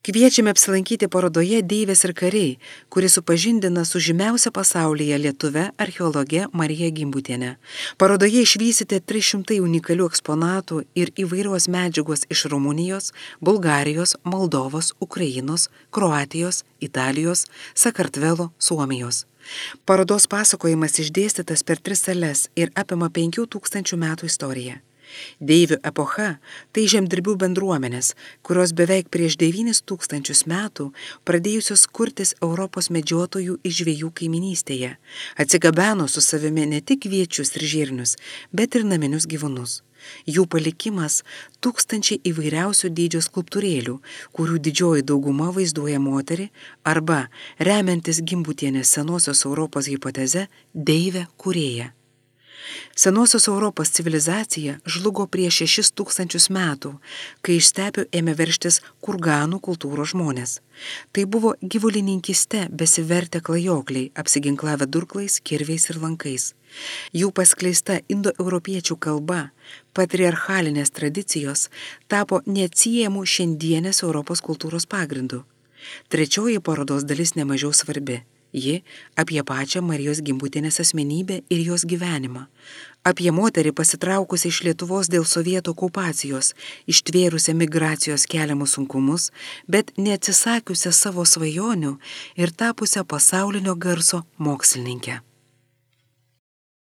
Kviečiame apsilankyti parodoje Deivės ir kariai, kuri supažindina su žymiausia pasaulyje lietuve archeologe Marija Gimbutiene. Parodoje išvysite 300 unikalių eksponatų ir įvairios medžiagos iš Rumunijos, Bulgarijos, Moldovos, Ukrainos, Kroatijos, Italijos, Sakartvelo, Suomijos. Parodos pasakojimas išdėstytas per 3 sales ir apima 5000 metų istoriją. Deivių epocha – tai žemdirbių bendruomenės, kurios beveik prieš 9000 metų pradėjusios kurtis Europos medžiotojų ir žvejų kaiminystėje, atsigabeno su savimi ne tik kviečius ir žirnius, bet ir naminius gyvūnus. Jų palikimas – 1000 įvairiausių dydžio skulptūrėlių, kurių didžioji dauguma vaizduoja moterį arba, remiantis Gimbutienės senosios Europos hipoteze, deivę kūrėją. Senosios Europos civilizacija žlugo prieš 6000 metų, kai iš stepių ėmė veržtis kurganų kultūros žmonės. Tai buvo gyvulininkiste besivertę klajokliai, apsiginklavę durklais, kirviais ir lankais. Jų paskleista indoeuropiečių kalba, patriarchalinės tradicijos tapo neatsiejamų šiandienės Europos kultūros pagrindu. Trečioji parodos dalis nemažiau svarbi. Ji apie pačią Marijos Gimbutienės asmenybę ir jos gyvenimą. Apie moterį pasitraukusią iš Lietuvos dėl sovietų okupacijos, ištvėrusią migracijos keliamus sunkumus, bet neatsisakiusią savo svajonių ir tapusią pasaulinio garso mokslininkę.